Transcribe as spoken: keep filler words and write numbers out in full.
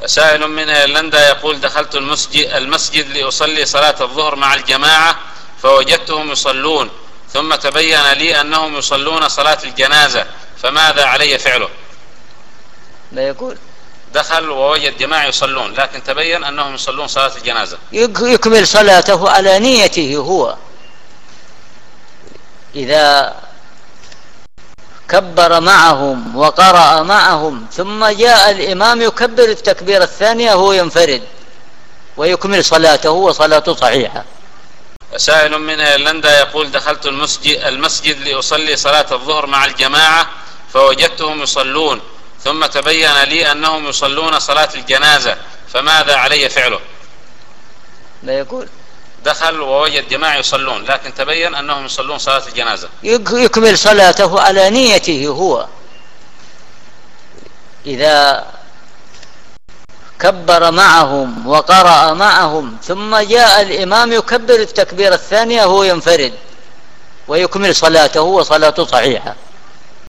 سائل من ايرلندا يقول: دخلت المسجد, المسجد لأصلي صلاة الظهر مع الجماعة فوجدتهم يصلون، ثم تبين لي أنهم يصلون صلاة الجنازة، فماذا علي فعله؟ ما يقول دخل ووجد جماعة يصلون، لكن تبين أنهم يصلون صلاة الجنازة. يكمل صلاته على نيته هو. إذا كبر معهم وقرأ معهم ثم جاء الإمام يكبر التكبير الثانية هو ينفرد ويكمل صلاته وصلاته صحيحة. سائل من ايرلندا يقول: دخلت المسجد, المسجد لأصلي صلاة الظهر مع الجماعة فوجدتهم يصلون، ثم تبين لي أنهم يصلون صلاة الجنازة، فماذا علي فعله؟ ما يقول دخل ووجد جماعة يصلون، لكن تبين أنهم يصلون صلاة الجنازة. يكمل صلاته على نيته هو. إذا كبر معهم وقرأ معهم ثم جاء الإمام يكبر التكبير الثانية هو ينفرد ويكمل صلاته وصلاته صحيحة.